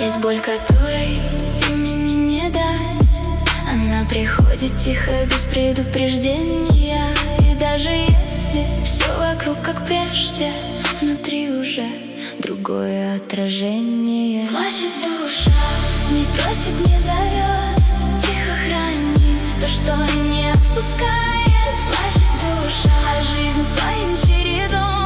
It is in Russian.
Есть боль, которой имени не дать. Она приходит тихо, без предупреждения. И даже если все вокруг как прежде, внутри уже другое отражение. Плачет душа, не просит, не зовет, тихо хранит то, что не отпускает. Плачет душа, а жизнь своим чередом